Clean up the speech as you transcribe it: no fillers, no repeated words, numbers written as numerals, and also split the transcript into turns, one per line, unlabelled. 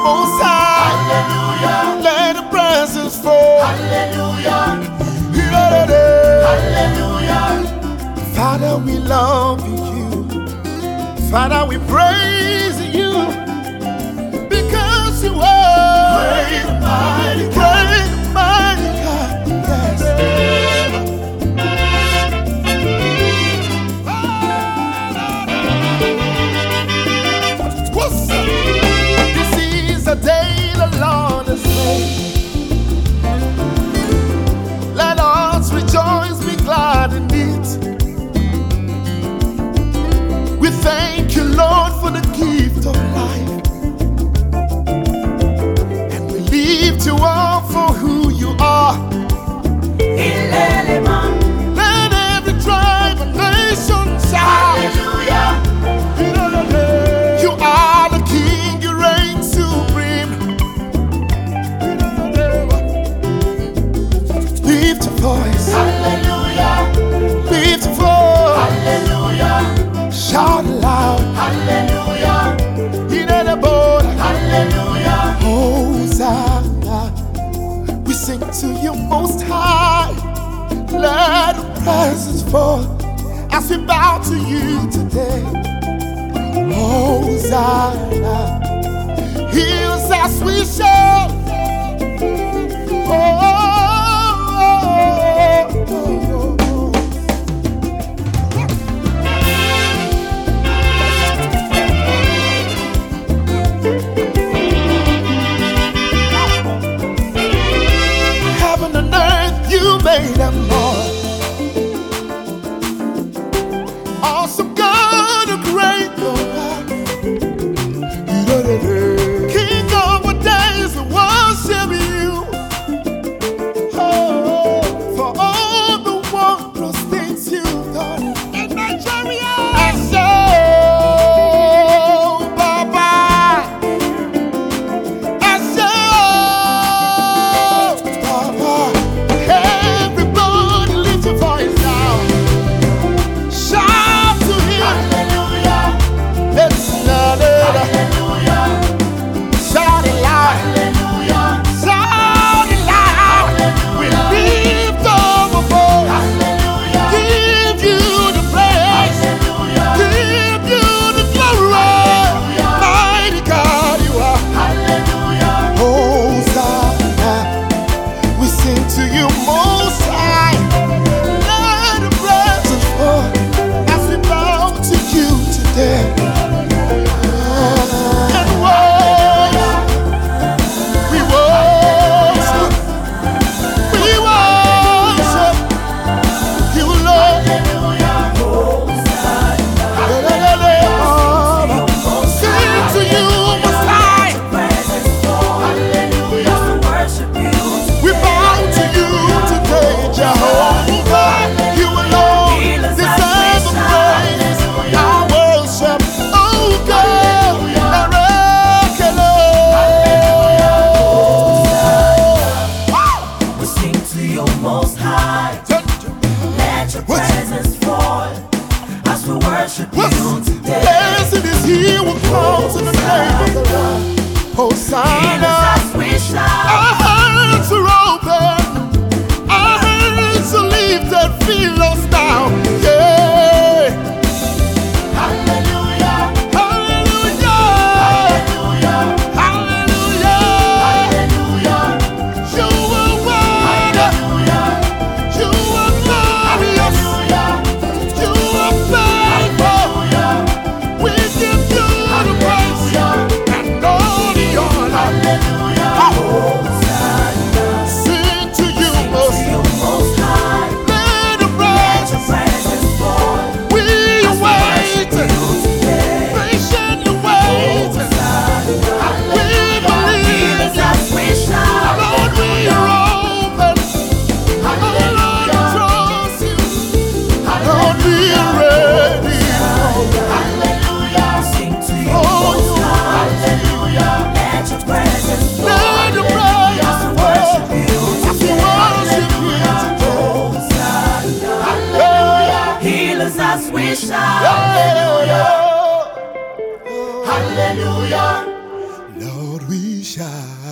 Most High.
Hallelujah.
Let the presence fall.
Hallelujah.
Hallelujah. Father, we love you. Father, we praise you because you are
Great and mighty
great and mighty God. Yes. What's up? This is the day the Lord has made. Let us rejoice, be glad in it. We thank you, Lord, for the gift of life. And we lift you up for who you are. Let every tribe and nation shout.
Hallelujah.
You are the King, you reign supreme. Lift your voice,
Hallelujah.
lift your voice,
Hallelujah.
shout aloud.
Hallelujah.
In the border,
Hallelujah.
Hosanna. We sing to you most high. Let the presence fall as we bow to you today. Hosanna. Hear us as we shout. Oh, oh, oh, oh, oh. Heaven and earth, you made them all. Awesome God, a great God. King of our days, we worship you. Oh, for all the wondrous things you've done in Nigeria. I say, Baba. I say, Baba. Everybody lift your voice now. Shout to him.
Hallelujah.
Let's shout it.
Hallelujah.
Shout it loud.
Hallelujah.
Shout it loud. We lift up a voice.
Hallelujah.
Give you the praise.
Hallelujah.
Give you the glory. Mighty God you are.
Hallelujah.
Hosanna. We sing to you most high. Let the presence fall as we bow to you today. And worship. We worship. We worship you, Lord. Sing to you most high. We bow to you today, Jehovah. You alone deserve the praise. Our worship, oh God,
We sing to you most high. Let your presence fall as we worship you today.
blessed is he who comes in the name of the Lord. Hosanna.
As we shout.
Our hearts are open. Our hands are lifted. Feel us now. Yeah.
Hallelujah.
Hallelujah.
Hallelujah.
Hallelujah.
Hallelujah.
You are wonderful.
Hallelujah.
You are glorious.
Hallelujah.
You are faithful.
Hallelujah.
We give you the praise and all the honor.
Hallelujah.
Sing to you most.
You most high.
Let the
Let your
praise.
presence fall.
We wait.
You today.
Patiently wait. We believe.
As we shout.
Lord, we are open. Oh, Lord, I trust you. Lord, we are ready.
Hallelujah. Sing to you
Oh,
most
you
high. Hallelujah. Let your presence fall.
Let the praise
As we
fall.
worship you
As we worship you today.
Hallelujah. Heal us as we shout.
Hallelujah.
Hallelujah.
Lord, we shine.